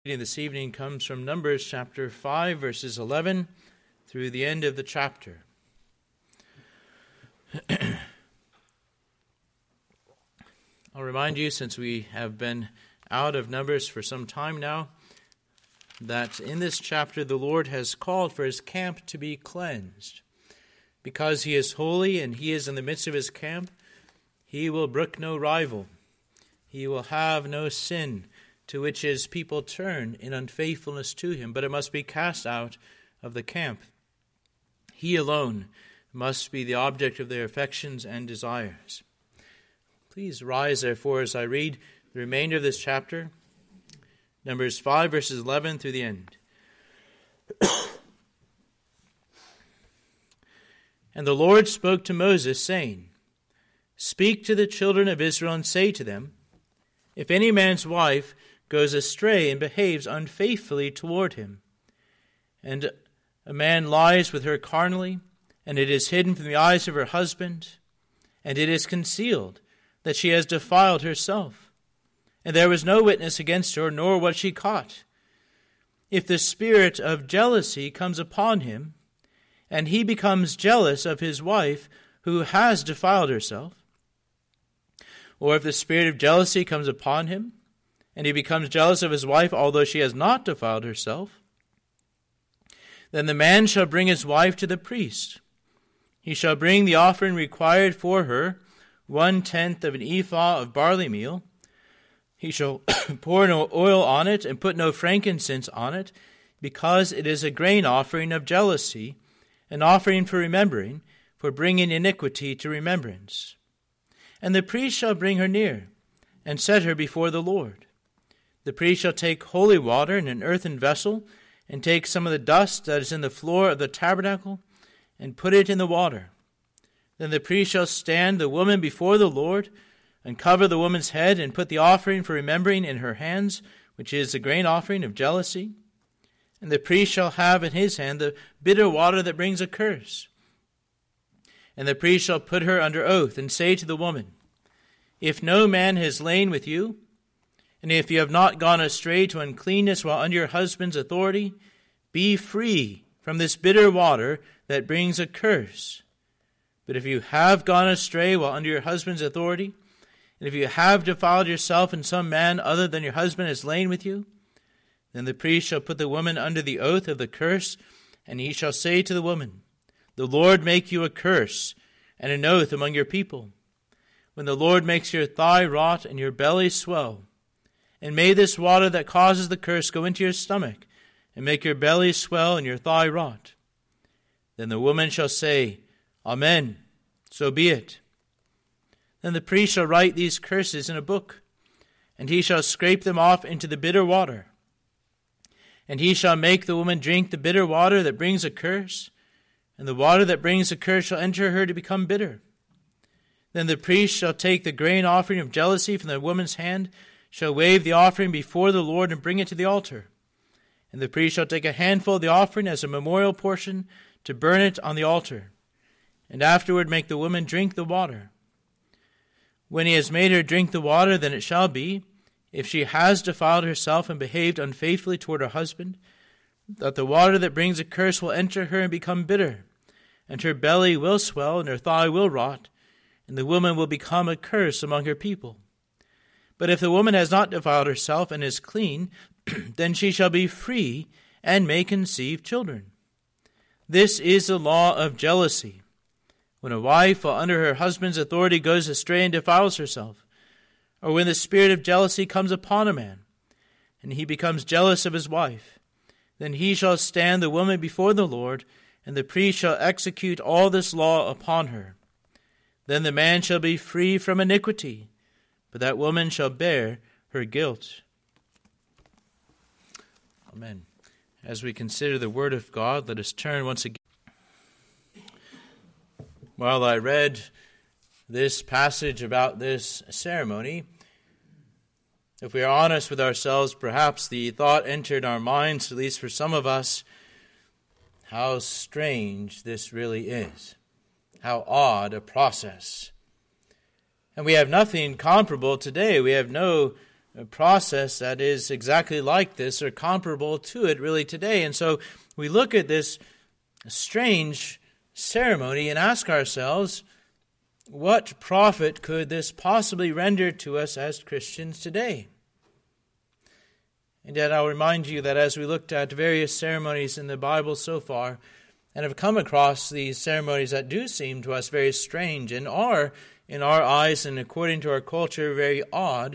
Reading this evening comes from Numbers chapter 5, verses 11 through the end of the chapter. I'll remind you, since we have been out of Numbers for some time now, that in this chapter the Lord has called for his camp to be cleansed. Because he is holy and he is in the midst of his camp, he will brook no rival. He will have no sin to which his people turn in unfaithfulness to him, but it must be cast out of the camp. He alone must be the object of their affections and desires. Please rise, therefore, as I read the remainder of this chapter, Numbers 5, verses 11 through the end. And the Lord spoke to Moses, saying, Speak to the children of Israel and say to them, If any man's wife goes astray and behaves unfaithfully toward him, and a man lies with her carnally, and it is hidden from the eyes of her husband, and it is concealed that she has defiled herself, and there was no witness against her, nor was she caught. If the spirit of jealousy comes upon him, and he becomes jealous of his wife who has defiled herself, or if the spirit of jealousy comes upon him, and he becomes jealous of his wife, although she has not defiled herself, then the man shall bring his wife to the priest. He shall bring the offering required for her, 1/10 of an ephah of barley meal. He shall pour no oil on it and put no frankincense on it, because it is a grain offering of jealousy, an offering for remembering, for bringing iniquity to remembrance. And the priest shall bring her near, and set her before the Lord. The priest shall take holy water in an earthen vessel, and take some of the dust that is in the floor of the tabernacle, and put it in the water. Then the priest shall stand the woman before the Lord, and cover the woman's head, and put the offering for remembering in her hands, which is the grain offering of jealousy. And the priest shall have in his hand the bitter water that brings a curse. And the priest shall put her under oath, and say to the woman, If no man has lain with you, and if you have not gone astray to uncleanness while under your husband's authority, be free from this bitter water that brings a curse. But if you have gone astray while under your husband's authority, and if you have defiled yourself and some man other than your husband has lain with you, then the priest shall put the woman under the oath of the curse, and he shall say to the woman, The Lord make you a curse and an oath among your people, when the Lord makes your thigh rot and your belly swell. And may this water that causes the curse go into your stomach, and make your belly swell and your thigh rot. Then the woman shall say, Amen, so be it. Then the priest shall write these curses in a book, and he shall scrape them off into the bitter water. And he shall make the woman drink the bitter water that brings a curse, and the water that brings a curse shall enter her to become bitter. Then the priest shall take the grain offering of jealousy from the woman's hand, shall wave the offering before the Lord, and bring it to the altar. And the priest shall take a handful of the offering as a memorial portion to burn it on the altar, and afterward make the woman drink the water. When he has made her drink the water, then it shall be, if she has defiled herself and behaved unfaithfully toward her husband, that the water that brings a curse will enter her and become bitter, and her belly will swell and her thigh will rot, and the woman will become a curse among her people. But if the woman has not defiled herself and is clean, then she shall be free and may conceive children. This is the law of jealousy. When a wife, while under her husband's authority, goes astray and defiles herself, or when the spirit of jealousy comes upon a man, and he becomes jealous of his wife, then he shall stand the woman before the Lord, and the priest shall execute all this law upon her. Then the man shall be free from iniquity, but that woman shall bear her guilt. Amen. As we consider the word of God, let us turn once again. While I read this passage about this ceremony, if we are honest with ourselves, perhaps the thought entered our minds, at least for some of us, how strange this really is. How odd a process. And we have nothing comparable today. We have no a process that is exactly like this or comparable to it really today. And so we look at this strange ceremony and ask ourselves, what profit could this possibly render to us as Christians today? And yet I'll remind you that as we looked at various ceremonies in the Bible so far, and have come across these ceremonies that do seem to us very strange and are, in our eyes and according to our culture, very odd,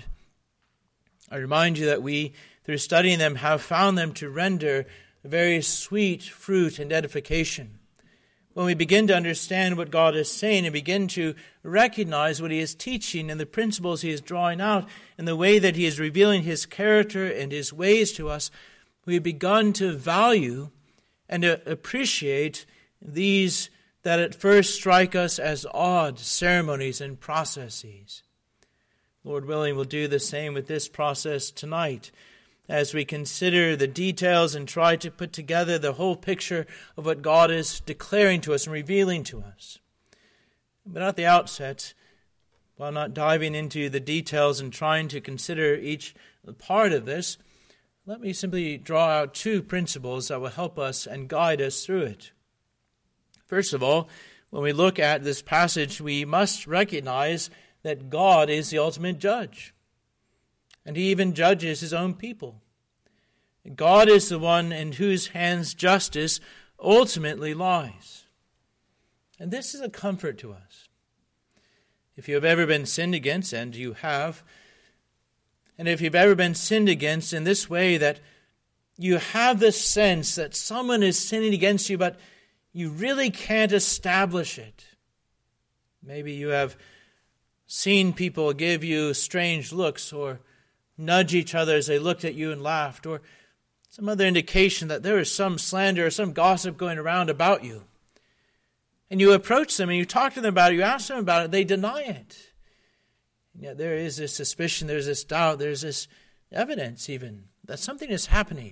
I remind you that we, through studying them, have found them to render very sweet fruit and edification. When we begin to understand what God is saying and begin to recognize what He is teaching and the principles He is drawing out and the way that He is revealing His character and His ways to us, we've begun to value and to appreciate these that at first strike us as odd ceremonies and processes. Lord willing, we'll do the same with this process tonight as we consider the details and try to put together the whole picture of what God is declaring to us and revealing to us. But at the outset, while not diving into the details and trying to consider each part of this, let me simply draw out two principles that will help us and guide us through it. First of all, when we look at this passage, we must recognize that God is the ultimate judge. And He even judges His own people. God is the one in whose hands justice ultimately lies. And this is a comfort to us. If you have ever been sinned against, and you have, and if you've ever been sinned against in this way that you have this sense that someone is sinning against you, but you really can't establish it. Maybe you have seen people give you strange looks or nudge each other as they looked at you and laughed, or some other indication that there is some slander or some gossip going around about you. And you approach them and you talk to them about it, you ask them about it, they deny it. And yet there is this suspicion, there's this doubt, there's this evidence even that something is happening.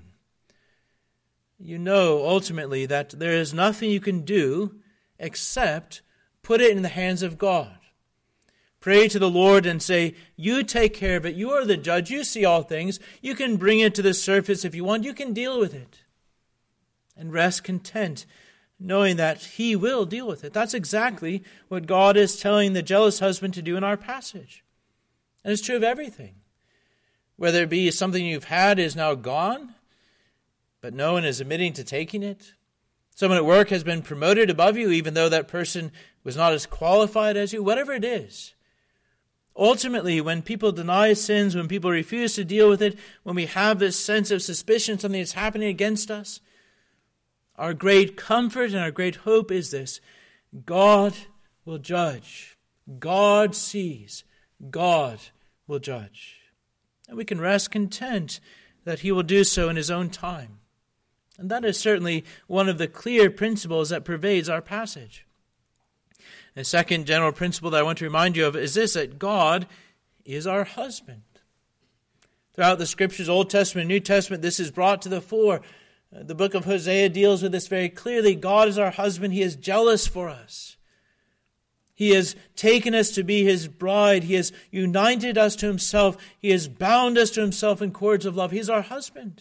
You know ultimately that there is nothing you can do except put it in the hands of God. Pray to the Lord and say, you take care of it. You are the judge. You see all things. You can bring it to the surface if you want. You can deal with it. And rest content, knowing that He will deal with it. That's exactly what God is telling the jealous husband to do in our passage. And it's true of everything. Whether it be something you've had is now gone, but no one is admitting to taking it. Someone at work has been promoted above you, even though that person was not as qualified as you. Whatever it is. Ultimately, when people deny sins, when people refuse to deal with it, when we have this sense of suspicion, something is happening against us, our great comfort and our great hope is this: God will judge. God sees. God will judge. And we can rest content that He will do so in His own time. And that is certainly one of the clear principles that pervades our passage. The second general principle that I want to remind you of is this, that God is our husband. Throughout the Scriptures, Old Testament and New Testament, this is brought to the fore. The book of Hosea deals with this very clearly. God is our husband. He is jealous for us. He has taken us to be His bride. He has united us to Himself. He has bound us to Himself in cords of love. He is our husband.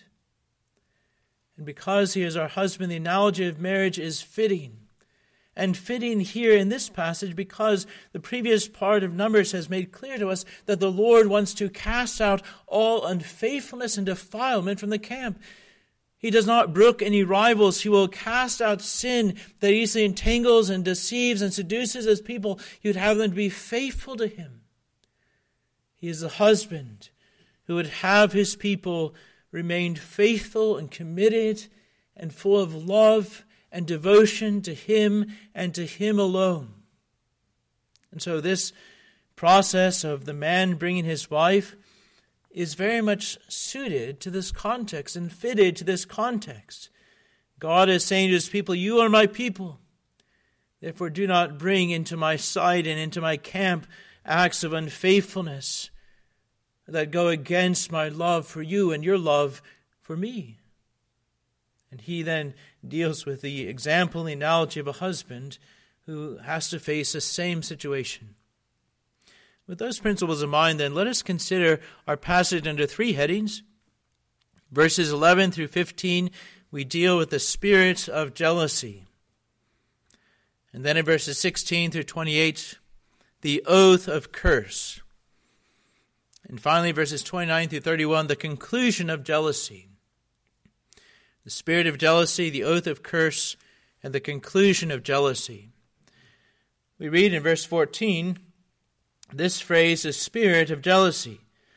And because He is our husband, the analogy of marriage is fitting. And fitting here in this passage because the previous part of Numbers has made clear to us that the Lord wants to cast out all unfaithfulness and defilement from the camp. He does not brook any rivals. He will cast out sin that easily entangles and deceives and seduces His people. He would have them to be faithful to Him. He is the husband who would have His people remain faithful and committed and full of love and devotion to Him and to Him alone. And so this process of the man bringing his wife is very much suited to this context and fitted to this context. God is saying to His people, you are my people. Therefore do not bring into my sight and into my camp acts of unfaithfulness that go against my love for you and your love for me. And He then deals with the example, the analogy of a husband who has to face the same situation. With those principles in mind, then, let us consider our passage under three headings. Verses 11 through 15, we deal with the spirit of jealousy. And then in verses 16 through 28, the oath of curse. And finally, verses 29 through 31, the conclusion of jealousy. The spirit of jealousy, the oath of curse, and the conclusion of jealousy. We read in verse 14, this phrase, the spirit of jealousy.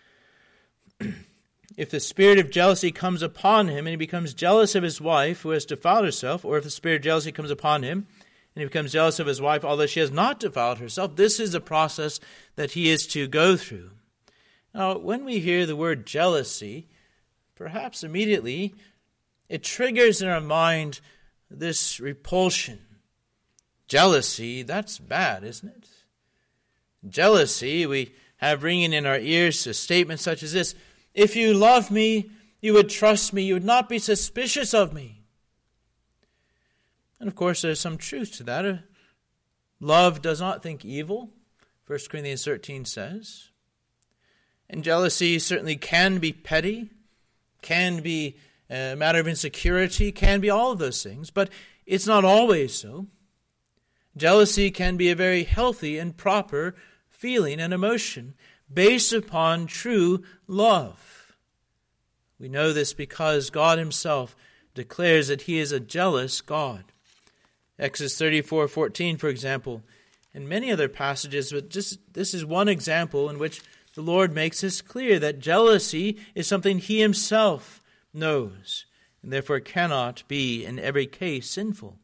If the spirit of jealousy comes upon him and he becomes jealous of his wife who has defiled herself, or if the spirit of jealousy comes upon him and he becomes jealous of his wife although she has not defiled herself, this is a process that he is to go through. Now, when we hear the word jealousy, perhaps immediately it triggers in our mind this repulsion. Jealousy, that's bad, isn't it? Jealousy, we have ringing in our ears a statement such as this: if you love me, you would trust me, you would not be suspicious of me. And of course, there's some truth to that. Love does not think evil, 1 Corinthians 13 says. And jealousy certainly can be petty, can be a matter of insecurity, can be all of those things, but it's not always so. Jealousy can be a very healthy and proper feeling and emotion based upon true love. We know this because God himself declares that he is a jealous God. Exodus 34:14, for example, and many other passages, but this is one example in which the Lord makes this clear, that jealousy is something he himself knows, and therefore cannot be in every case sinful.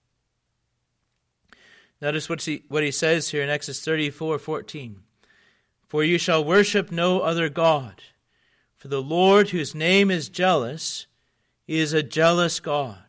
Notice what he says here in Exodus 34:14. For you shall worship no other God, for the Lord, whose name is jealous, is a jealous God.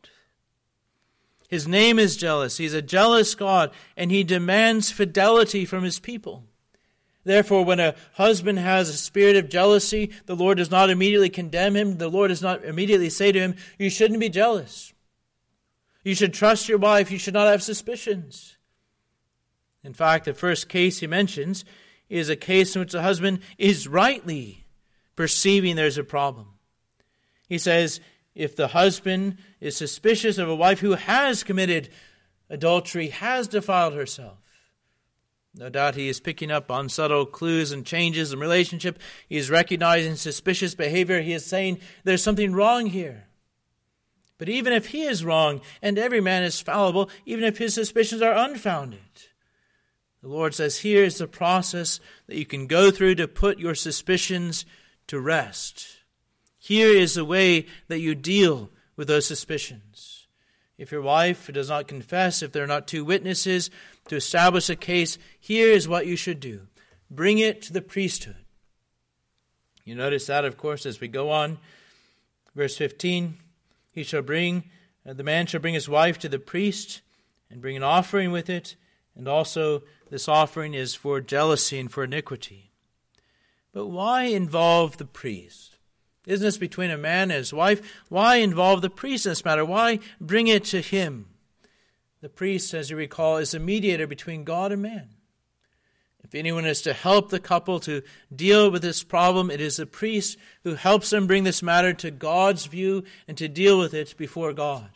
His name is jealous. He's a jealous God, and he demands fidelity from his people. Therefore, when a husband has a spirit of jealousy, the Lord does not immediately condemn him. The Lord does not immediately say to him, you shouldn't be jealous. You should trust your wife. You should not have suspicions. In fact, the first case he mentions is a case in which the husband is rightly perceiving there's a problem. He says, if the husband is suspicious of a wife who has committed adultery, has defiled herself, no doubt he is picking up on subtle clues and changes in relationship. He is recognizing suspicious behavior. He is saying there's something wrong here. But even if he is wrong, and every man is fallible, even if his suspicions are unfounded, the Lord says, here is the process that you can go through to put your suspicions to rest. Here is the way that you deal with those suspicions. If your wife does not confess, if there are not two witnesses to establish a case, here is what you should do. Bring it to the priesthood. You notice that, of course, as we go on. Verse 15, the man shall bring his wife to the priest and bring an offering with it, and also this offering is for jealousy and for iniquity. But why involve the priest? Isn't this between a man and his wife? Why involve the priest in this matter? Why bring it to him? The priest, as you recall, is the mediator between God and man. If anyone is to help the couple to deal with this problem, it is the priest who helps them bring this matter to God's view and to deal with it before God.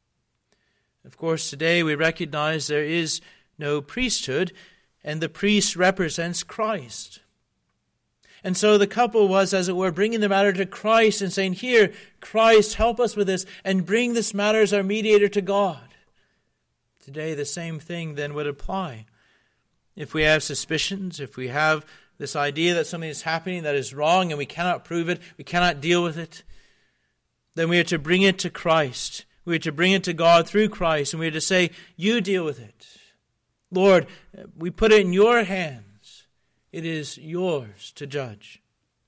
Of course, today we recognize there is no priesthood, and the priest represents Christ. And so the couple was, as it were, bringing the matter to Christ and saying, here, Christ, help us with this, and bring this matter as our mediator to God. Today, the same thing then would apply. If we have suspicions, if we have this idea that something is happening that is wrong and we cannot prove it, we cannot deal with it, then we are to bring it to Christ. We are to bring it to God through Christ, and we are to say, you deal with it. Lord, we put it in your hands. It is yours to judge.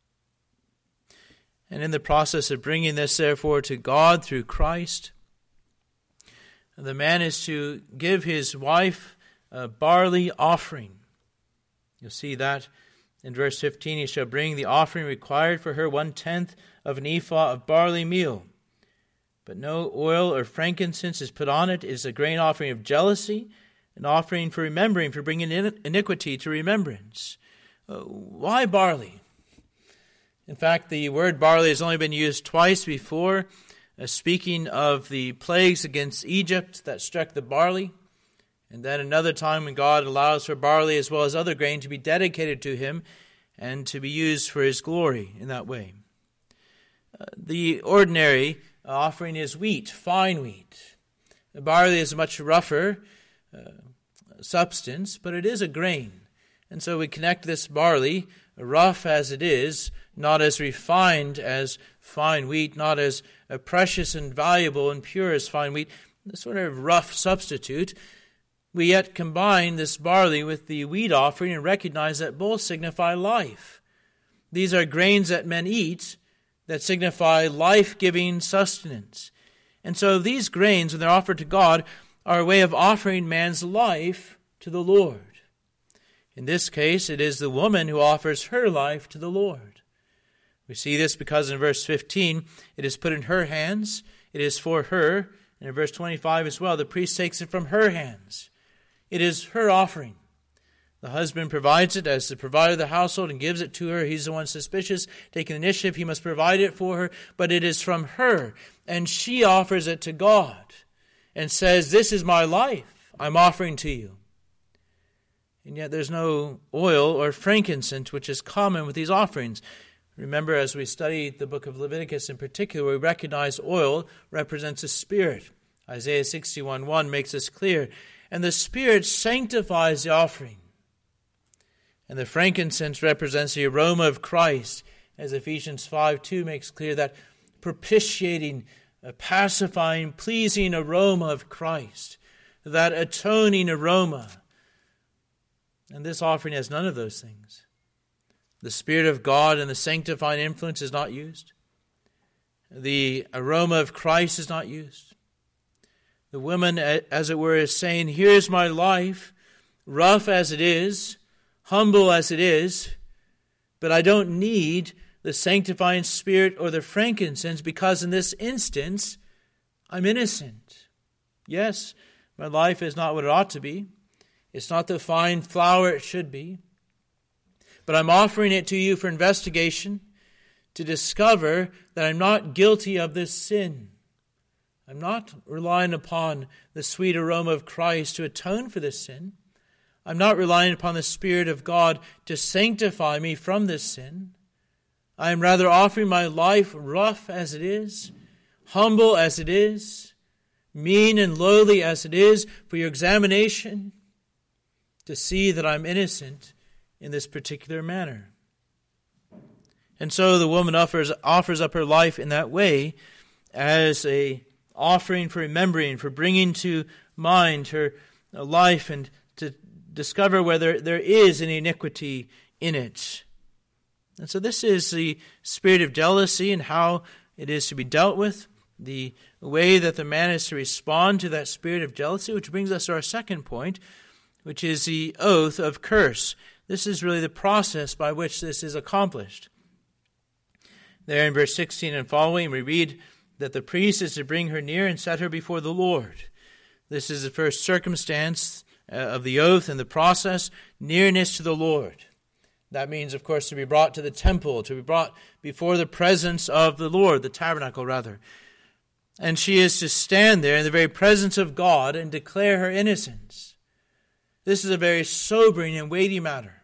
And in the process of bringing this, therefore, to God through Christ, the man is to give his wife a barley offering. You'll see that in verse 15. He shall bring the offering required for her 1/10 of an ephah of barley meal. But no oil or frankincense is put on it. It is a grain offering of jealousy, an offering for remembering, for bringing iniquity to remembrance. Why barley? In fact, the word barley has only been used twice before, speaking of the plagues against Egypt that struck the barley, and then another time when God allows for barley as well as other grain to be dedicated to him and to be used for his glory in that way. The ordinary offering is wheat, fine wheat. The barley is a much rougher substance, but it is a grain. And so we connect this barley, rough as it is, not as refined as fine wheat, not as precious and valuable and pure as fine wheat, a sort of rough substitute. We yet combine this barley with the wheat offering and recognize that both signify life. These are grains that men eat that signify life-giving sustenance. And so these grains, when they're offered to God, are a way of offering man's life to the Lord. In this case, it is the woman who offers her life to the Lord. We see this because in verse 15, it is put in her hands, it is for her. And in verse 25 as well, the priest takes it from her hands. It is her offering. The husband provides it as the provider of the household and gives it to her. He's the one suspicious, taking the initiative. He must provide it for her, but it is from her. And she offers it to God and says, "This is my life I'm offering to you." And yet there's no oil or frankincense, which is common with these offerings. Remember, as we study the book of Leviticus in particular, we recognize oil represents a spirit. Isaiah 61:1 makes this clear. And the Spirit sanctifies the offering. And the frankincense represents the aroma of Christ, as Ephesians 5:2 makes clear, that propitiating, pacifying, pleasing aroma of Christ, that atoning aroma. And this offering has none of those things. The Spirit of God and the sanctifying influence is not used. The aroma of Christ is not used. The woman, as it were, is saying, "Here's my life, rough as it is, humble as it is, but I don't need the sanctifying Spirit or the frankincense because in this instance, I'm innocent. Yes, my life is not what it ought to be. It's not the fine flour it should be. But I'm offering it to you for investigation to discover that I'm not guilty of this sin. I'm not relying upon the sweet aroma of Christ to atone for this sin. I'm not relying upon the Spirit of God to sanctify me from this sin. I am rather offering my life rough as it is, humble as it is, mean and lowly as it is, for your examination, to see that I'm innocent in this particular manner." And so the woman offers up her life in that way as a offering for remembering, for bringing to mind her life and to discover whether there is any iniquity in it. And so this is the spirit of jealousy and how it is to be dealt with, the way that the man is to respond to that spirit of jealousy, which brings us to our second point, which is the oath of curse. This is really the process by which this is accomplished. There in verse 16 and following, we read that the priest is to bring her near and set her before the Lord. This is the first circumstance of the oath and the process, nearness to the Lord. That means, of course, to be brought to the temple, to be brought before the presence of the Lord, the tabernacle rather. And she is to stand there in the very presence of God and declare her innocence. This is a very sobering and weighty matter.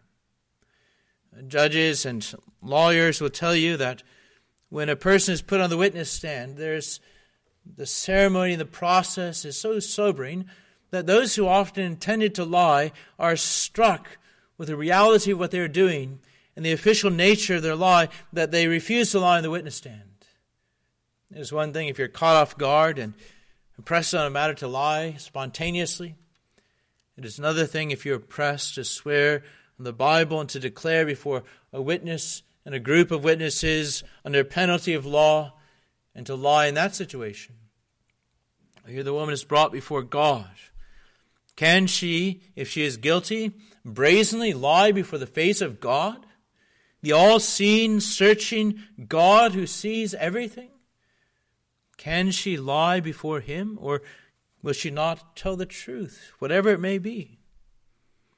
Judges and lawyers will tell you that when a person is put on the witness stand, there's the ceremony, the process is so sobering that those who often intended to lie are struck with the reality of what they're doing and the official nature of their lie that they refuse to lie on the witness stand. It's one thing if you're caught off guard and pressed on a matter to lie spontaneously. It is another thing if you're pressed to swear on the Bible and to declare before a witness and a group of witnesses under penalty of law and to lie in that situation. Here the woman is brought before God. Can she, if she is guilty, brazenly lie before the face of God? The all-seeing, searching God who sees everything? Can she lie before him, or will she not tell the truth, whatever it may be?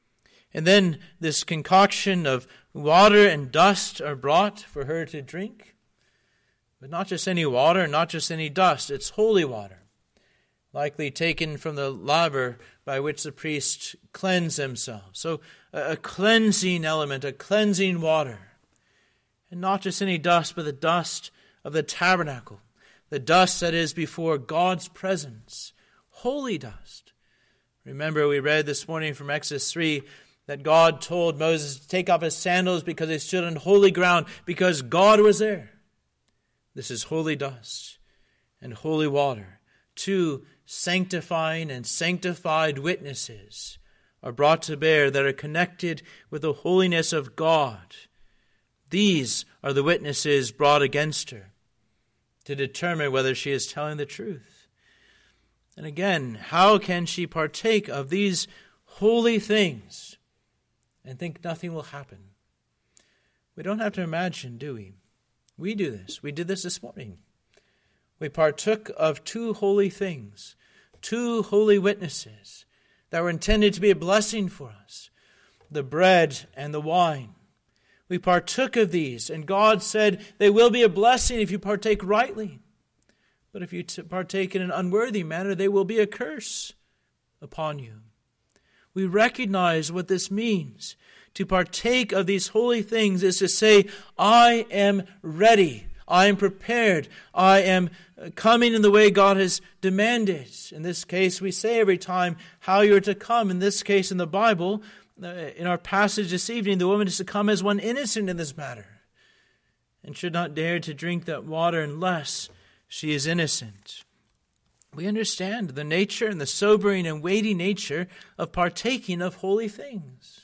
And then this concoction of water and dust are brought for her to drink. But not just any water, not just any dust. It's holy water, likely taken from the laver by which the priests cleanse themselves. So a cleansing element, a cleansing water. And not just any dust, but the dust of the tabernacle. The dust that is before God's presence. Holy dust. Remember, we read this morning from Exodus 3 that God told Moses to take off his sandals because they stood on holy ground, because God was there. This is holy dust and holy water. Two sanctifying and sanctified witnesses are brought to bear that are connected with the holiness of God. These are the witnesses brought against her to determine whether she is telling the truth. And again, how can she partake of these holy things and think nothing will happen? We don't have to imagine, do we? We do this. We did this morning. We partook of two holy things, two holy witnesses that were intended to be a blessing for us, the bread and the wine. We partook of these, and God said they will be a blessing if you partake rightly. But if you partake in an unworthy manner, they will be a curse upon you. We recognize what this means. To partake of these holy things is to say, I am ready. I am prepared. I am coming in the way God has demanded. In this case, we say every time how you are to come. In this case, in the Bible, in our passage this evening, the woman is to come as one innocent in this matter and should not dare to drink that water unless she is innocent. We understand the nature and the sobering and weighty nature of partaking of holy things.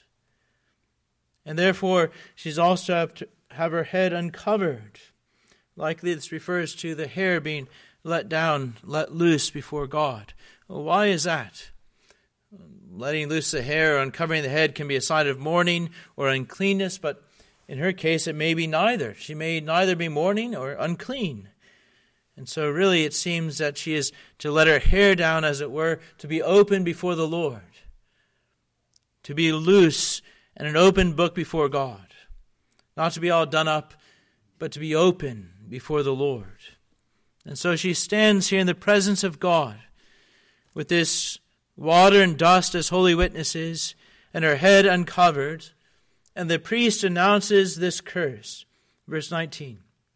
And therefore, she's also to have her head uncovered. Likely this refers to the hair being let down, let loose before God. Well, why is that? Letting loose the hair or uncovering the head can be a sign of mourning or uncleanness, but in her case it may be neither. She may neither be mourning or unclean. And so really it seems that she is to let her hair down, as it were, to be open before the Lord. To be loose and an open book before God. Not to be all done up, but to be open before the Lord. And so she stands here in the presence of God with this water and dust as holy witnesses and her head uncovered. And the priest announces this curse. Verse 19.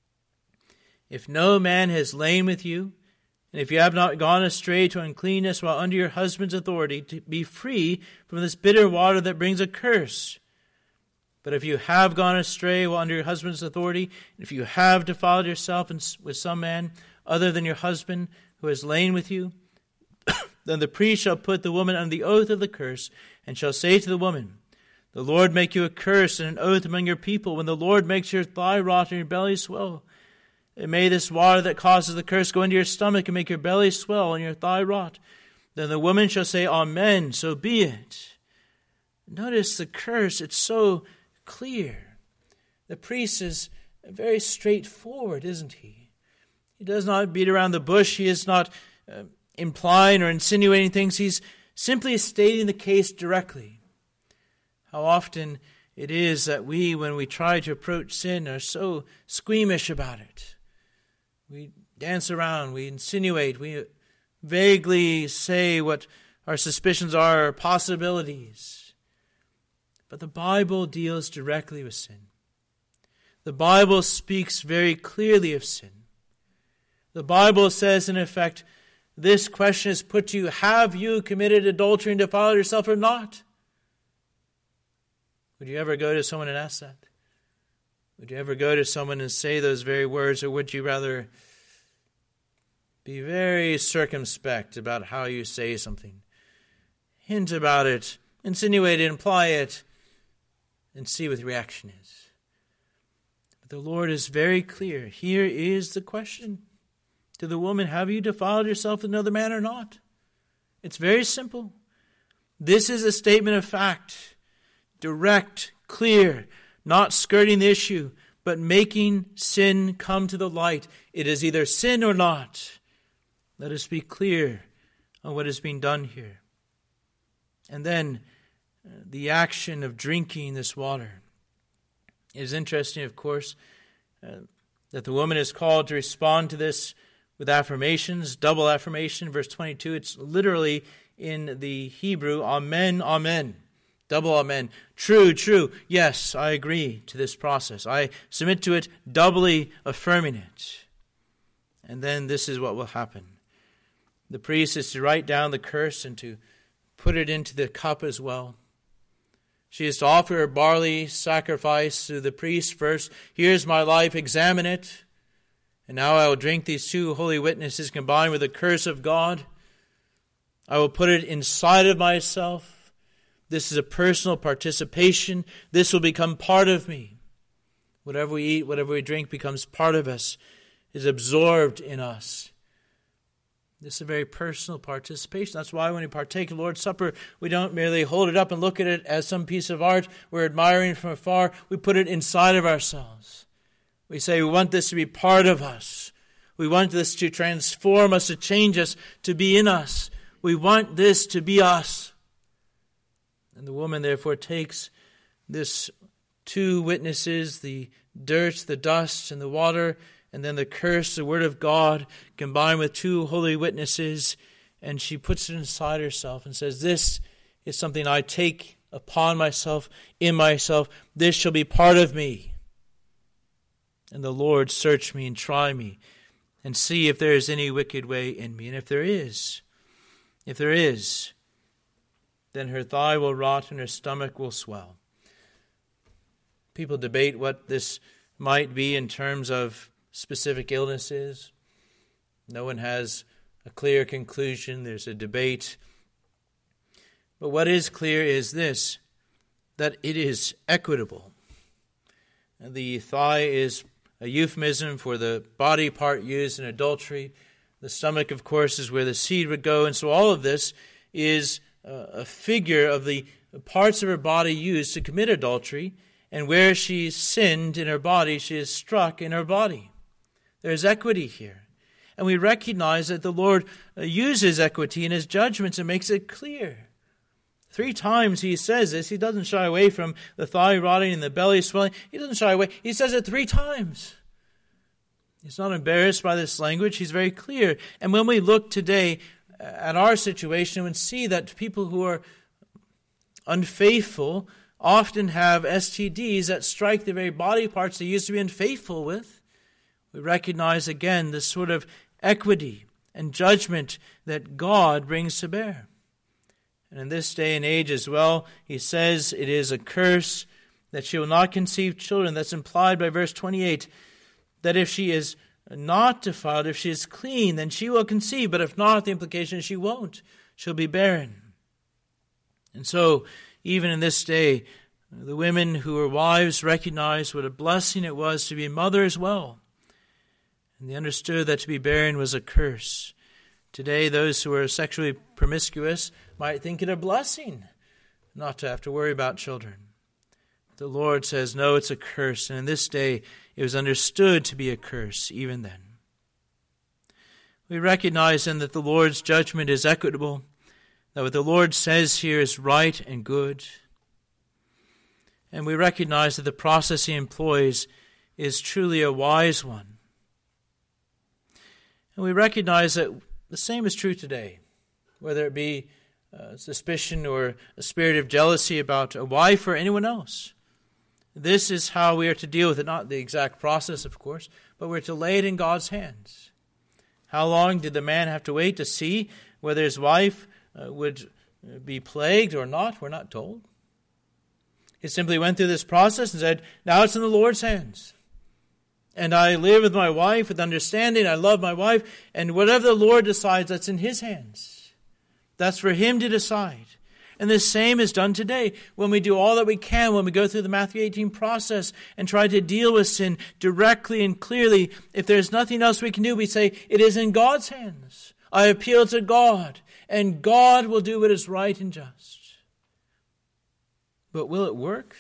If no man has lain with you, and if you have not gone astray to uncleanness while under your husband's authority, to be free from this bitter water that brings a curse. But if you have gone astray while under your husband's authority, and if you have defiled yourself with some man other than your husband who has lain with you, then the priest shall put the woman under the oath of the curse, and shall say to the woman, the Lord make you a curse and an oath among your people, when the Lord makes your thigh rot and your belly swell. And may this water that causes the curse go into your stomach and make your belly swell and your thigh rot. Then the woman shall say, Amen, so be it. Notice the curse, it's so clear. The priest is very straightforward, isn't he? He does not beat around the bush. He is not implying or insinuating things. He's simply stating the case directly. How often it is that we, when we try to approach sin, are so squeamish about it. We dance around, we insinuate, we vaguely say what our suspicions are, or possibilities. But the Bible deals directly with sin. The Bible speaks very clearly of sin. The Bible says, in effect, this question is put to you, have you committed adultery and defiled yourself or not? Would you ever go to someone and ask that? Would you ever go to someone and say those very words, or would you rather be very circumspect about how you say something? Hint about it, insinuate it, imply it, and see what the reaction is. But the Lord is very clear. Here is the question to the woman, have you defiled yourself with another man or not? It's very simple. This is a statement of fact. Direct, clear, not skirting the issue, but making sin come to the light. It is either sin or not. Let us be clear on what is being done here. And then the action of drinking this water. It is interesting, of course, that the woman is called to respond to this with affirmations, double affirmation. Verse 22, it's literally in the Hebrew, amen, amen. Double amen. True, true. Yes, I agree to this process. I submit to it, doubly affirming it. And then this is what will happen. The priest is to write down the curse and to put it into the cup as well. She is to offer her barley sacrifice to the priest first. Here's my life, examine it. And now I will drink these two holy witnesses combined with the curse of God. I will put it inside of myself. This is a personal participation. This will become part of me. Whatever we eat, whatever we drink becomes part of us, is absorbed in us. This is a very personal participation. That's why when we partake of the Lord's Supper, we don't merely hold it up and look at it as some piece of art we're admiring from afar. We put it inside of ourselves. We say we want this to be part of us. We want this to transform us, to change us, to be in us. We want this to be us. And the woman therefore takes this two witnesses, the dirt, the dust, and the water, and then the curse, the word of God, combined with two holy witnesses, and she puts it inside herself and says, this is something I take upon myself, in myself. This shall be part of me. And the Lord search me and try me and see if there is any wicked way in me. And if there is, then her thigh will rot and her stomach will swell. People debate what this might be in terms of specific illnesses. No one has a clear conclusion. There's a debate. But what is clear is this, that it is equitable. The thigh is a euphemism for the body part used in adultery. The stomach, of course, is where the seed would go. And so all of this is a figure of the parts of her body used to commit adultery, and where she sinned in her body, she is struck in her body. There is equity here. And we recognize that the Lord uses equity in his judgments and makes it clear. 3 times he says this. He doesn't shy away from the thigh rotting and the belly swelling. He doesn't shy away. He says it 3 times. He's not embarrassed by this language. He's very clear. And when we look today at our situation and see that people who are unfaithful often have STDs that strike the very body parts they used to be unfaithful with, we recognize again this sort of equity and judgment that God brings to bear. And in this day and age as well, he says it is a curse that she will not conceive children. That's implied by verse 28, that if she is not defiled, if she is clean, then she will conceive. But if not, the implication is she won't. She'll be barren. And so, even in this day, the women who were wives recognized what a blessing it was to be a mother as well. And they understood that to be barren was a curse. Today, those who are sexually promiscuous might think it a blessing not to have to worry about children. The Lord says, no, it's a curse. And in this day, it was understood to be a curse even then. We recognize then that the Lord's judgment is equitable, that what the Lord says here is right and good. And we recognize that the process he employs is truly a wise one. And we recognize that the same is true today, whether it be suspicion or a spirit of jealousy about a wife or anyone else. This is how we are to deal with it. Not the exact process, of course, but we're to lay it in God's hands. How long did the man have to wait to see whether his wife would be plagued or not? We're not told. He simply went through this process and said, now it's in the Lord's hands. And I live with my wife with understanding. I love my wife. And whatever the Lord decides, that's in his hands. That's for him to decide. And the same is done today when we do all that we can, when we go through the Matthew 18 process and try to deal with sin directly and clearly. If there's nothing else we can do, we say, it is in God's hands. I appeal to God, and God will do what is right and just. But will it work?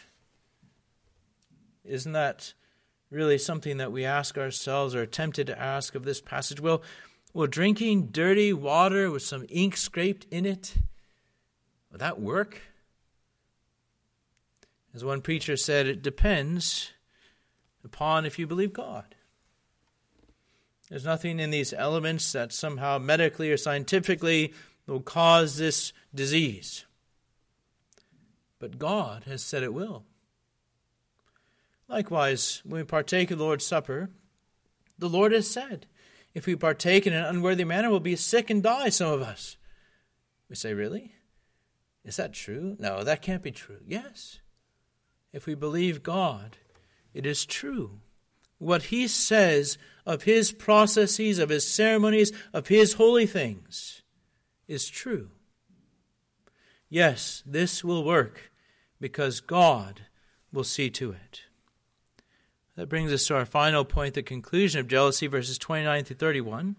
Isn't that really something that we ask ourselves or are tempted to ask of this passage? Will drinking dirty water with some ink scraped in it, will that work? As one preacher said, it depends upon if you believe God. There's nothing in these elements that somehow medically or scientifically will cause this disease. But God has said it will. Likewise, when we partake of the Lord's Supper, the Lord has said, if we partake in an unworthy manner, we'll be sick and die, some of us. We say, really? Is that true? No, that can't be true. Yes. If we believe God, it is true. What he says of his processes, of his ceremonies, of his holy things is true. Yes, this will work because God will see to it. That brings us to our final point, the conclusion of jealousy, verses 29 through 31.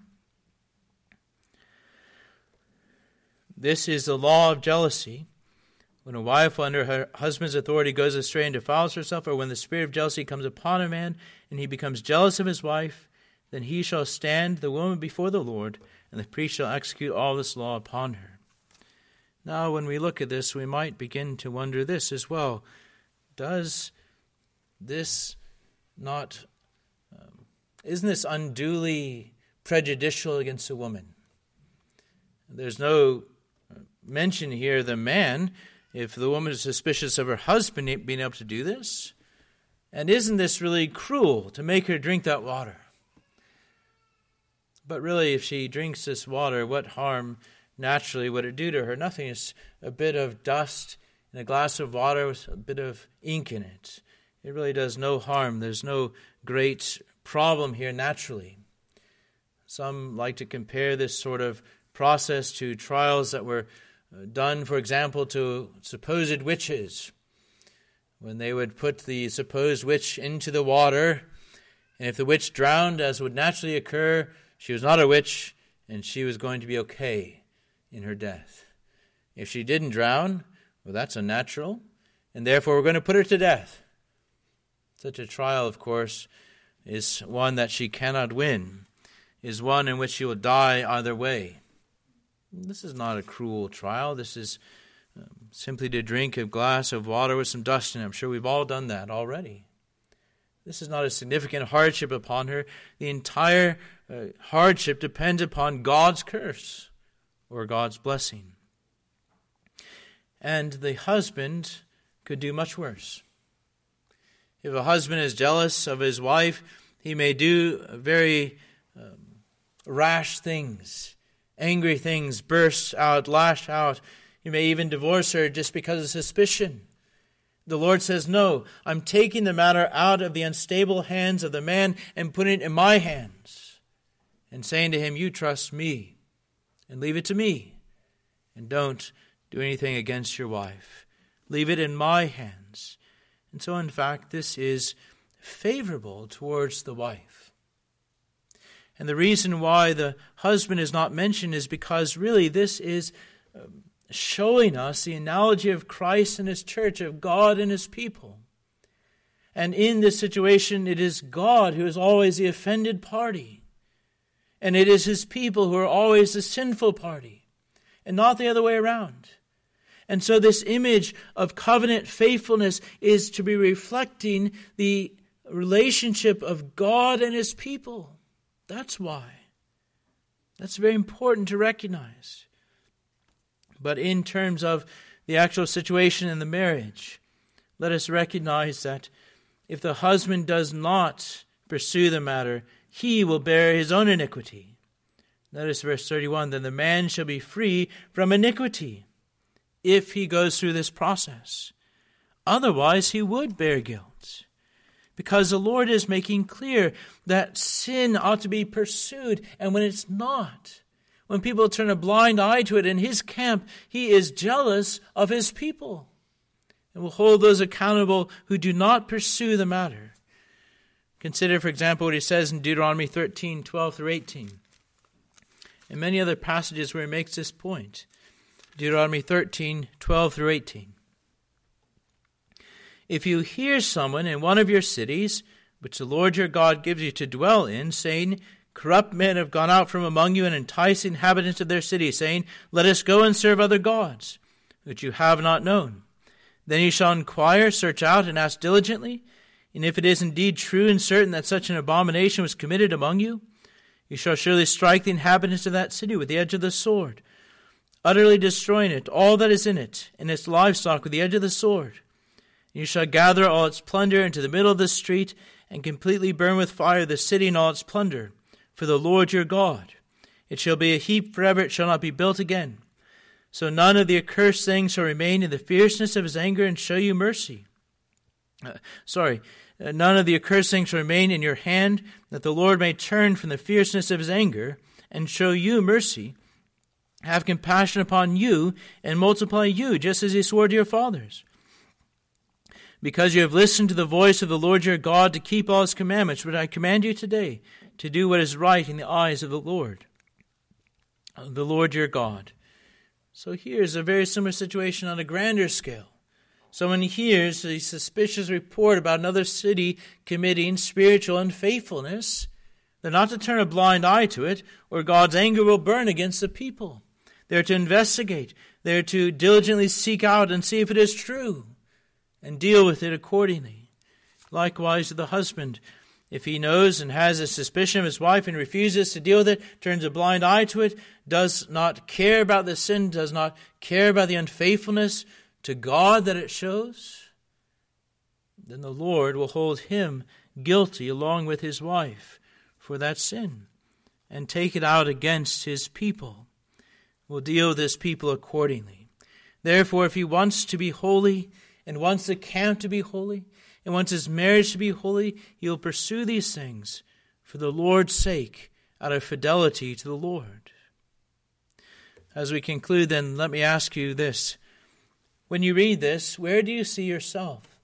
This is the law of jealousy. When a wife under her husband's authority goes astray and defiles herself, or when the spirit of jealousy comes upon a man and he becomes jealous of his wife, then he shall stand the woman before the Lord, and the priest shall execute all this law upon her. Now, when we look at this, we might begin to wonder this as well. Does this not, isn't this unduly prejudicial against a woman? There's no mention here of the man, if the woman is suspicious of her husband being able to do this. And isn't this really cruel to make her drink that water? But really, if she drinks this water, what harm naturally would it do to her? Nothing. It's a bit of dust in a glass of water with a bit of ink in it. It really does no harm. There's no great problem here naturally. Some like to compare this sort of process to trials that were done, for example, to supposed witches. When they would put the supposed witch into the water, and if the witch drowned, as would naturally occur, she was not a witch, and she was going to be okay in her death. If she didn't drown, well, that's unnatural, and therefore we're going to put her to death. Such a trial, of course, is one that she cannot win, is one in which she will die either way. This is not a cruel trial. This is simply to drink a glass of water with some dust in it. I'm sure we've all done that already. This is not a significant hardship upon her. The entire hardship depends upon God's curse or God's blessing. And the husband could do much worse. If a husband is jealous of his wife, he may do very rash things, angry things, burst out, lash out. He may even divorce her just because of suspicion. The Lord says, no, I'm taking the matter out of the unstable hands of the man and putting it in my hands. And saying to him, you trust me and leave it to me. And don't do anything against your wife. Leave it in my hands. And so, in fact, this is favorable towards the wife. And the reason why the husband is not mentioned is because really this is showing us the analogy of Christ and his church, of God and his people. And in this situation, it is God who is always the offended party. And it is his people who are always the sinful party, and not the other way around. And so this image of covenant faithfulness is to be reflecting the relationship of God and his people. That's why. That's very important to recognize. But in terms of the actual situation in the marriage, let us recognize that if the husband does not pursue the matter, he will bear his own iniquity. Notice verse 31, then the man shall be free from iniquity if he goes through this process. Otherwise, he would bear guilt. Because the Lord is making clear that sin ought to be pursued, and when it's not, when people turn a blind eye to it in his camp, he is jealous of his people and will hold those accountable who do not pursue the matter. Consider, for example, what he says in Deuteronomy 13, 12 through 18. And many other passages where he makes this point. Deuteronomy 13, 12 through 18. If you hear someone in one of your cities, which the Lord your God gives you to dwell in, saying, corrupt men have gone out from among you and entice the inhabitants of their city, saying, let us go and serve other gods, which you have not known. Then you shall inquire, search out, and ask diligently. And if it is indeed true and certain that such an abomination was committed among you, you shall surely strike the inhabitants of that city with the edge of the sword, utterly destroying it, all that is in it, and its livestock with the edge of the sword. And you shall gather all its plunder into the middle of the street, and completely burn with fire the city and all its plunder, for the Lord your God. It shall be a heap forever, it shall not be built again. So none of the accursed things shall remain in the fierceness of his anger and show you mercy. None of the accursed things shall remain in your hand, that the Lord may turn from the fierceness of his anger and show you mercy, have compassion upon you, and multiply you, just as he swore to your fathers. Because you have listened to the voice of the Lord your God to keep all his commandments, which I command you today, to do what is right in the eyes of the Lord your God. So here's a very similar situation on a grander scale. Someone hears a suspicious report about another city committing spiritual unfaithfulness. They're not to turn a blind eye to it, or God's anger will burn against the people. They're to investigate. They're to diligently seek out and see if it is true, and deal with it accordingly. Likewise to the husband. If he knows and has a suspicion of his wife and refuses to deal with it, turns a blind eye to it, does not care about the sin, does not care about the unfaithfulness to God that it shows, then the Lord will hold him guilty along with his wife for that sin and take it out against his people. Will deal with his people accordingly. Therefore, if he wants to be holy and wants the camp to be holy, and wants his marriage to be holy, he will pursue these things for the Lord's sake, out of fidelity to the Lord. As we conclude, then, let me ask you this. When you read this, where do you see yourself?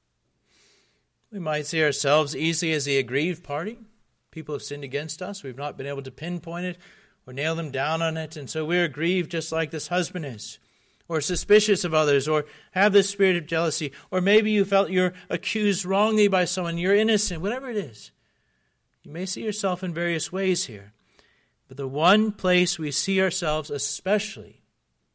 We might see ourselves easily as the aggrieved party. People have sinned against us. We've not been able to pinpoint it or nail them down on it, and so we're aggrieved just like this husband is. Or suspicious of others, or have this spirit of jealousy, or maybe you felt you're accused wrongly by someone, you're innocent, whatever it is. You may see yourself in various ways here. But the one place we see ourselves especially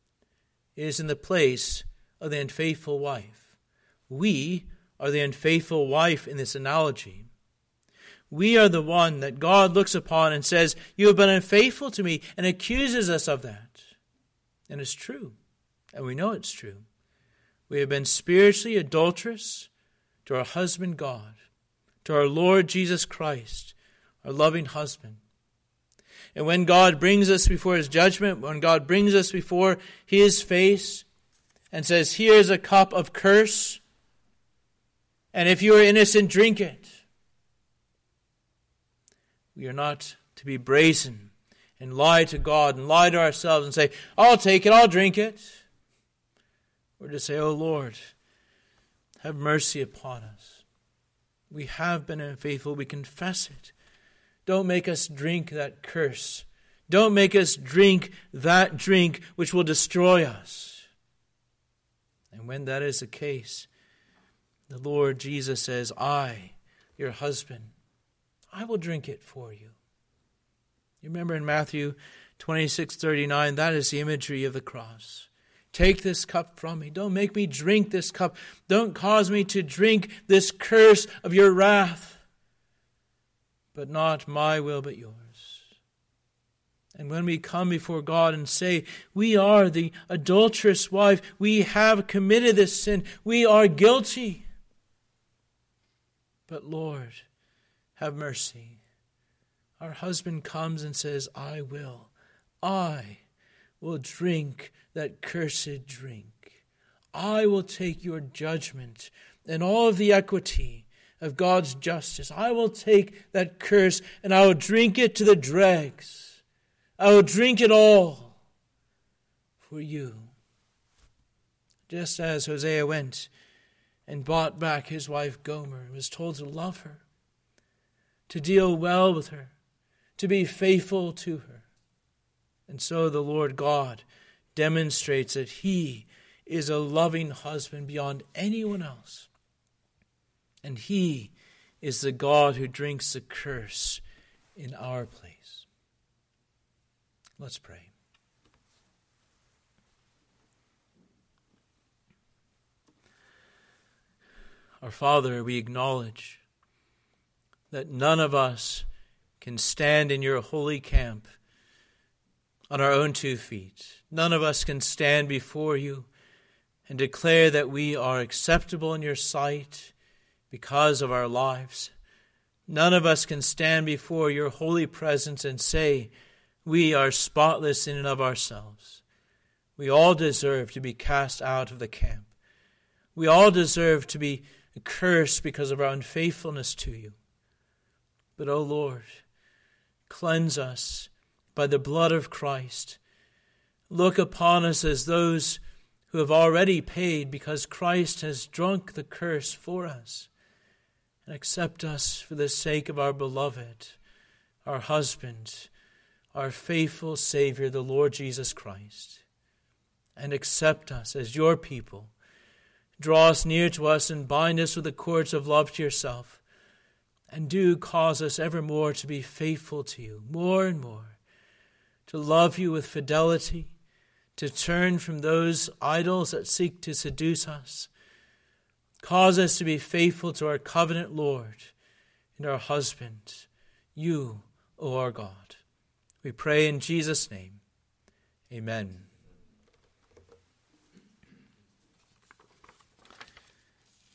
is in the place of the unfaithful wife. We are the unfaithful wife in this analogy. We are the one that God looks upon and says, you have been unfaithful to me, and accuses us of that. And it's true. And we know it's true. We have been spiritually adulterous to our husband God, to our Lord Jesus Christ, our loving husband. And when God brings us before his judgment, when God brings us before his face and says, here's a cup of curse, and if you are innocent, drink it. We are not to be brazen and lie to God and lie to ourselves and say, I'll take it, I'll drink it. Or to say, oh Lord, have mercy upon us. We have been unfaithful. We confess it. Don't make us drink that curse. Don't make us drink that drink which will destroy us. And when that is the case, the Lord Jesus says, I, your husband, I will drink it for you. You remember in Matthew 26:39, that is the imagery of the cross. Take this cup from me. Don't make me drink this cup. Don't cause me to drink this curse of your wrath. But not my will, but yours. And when we come before God and say, we are the adulterous wife, we have committed this sin, we are guilty. But Lord, have mercy. Our husband comes and says, I will drink that cursed drink. I will take your judgment and all of the equity of God's justice. I will take that curse and I will drink it to the dregs. I will drink it all for you. Just as Hosea went and bought back his wife Gomer and was told to love her, to deal well with her, to be faithful to her. And so the Lord God demonstrates that he is a loving husband beyond anyone else. And he is the God who drinks the curse in our place. Let's pray. Our Father, we acknowledge that none of us can stand in your holy camp on our own 2 feet. None of us can stand before you and declare that we are acceptable in your sight because of our lives. None of us can stand before your holy presence and say we are spotless in and of ourselves. We all deserve to be cast out of the camp. We all deserve to be cursed because of our unfaithfulness to you. But, O Lord, cleanse us by the blood of Christ. Look upon us as those who have already paid because Christ has drunk the curse for us. And accept us for the sake of our beloved, our husband, our faithful Savior, the Lord Jesus Christ. And accept us as your people. Draw us near to us and bind us with the cords of love to yourself. And do cause us evermore to be faithful to you, more and more, to love you with fidelity, to turn from those idols that seek to seduce us. Cause us to be faithful to our covenant Lord and our husband, you, O our God. We pray in Jesus' name. Amen.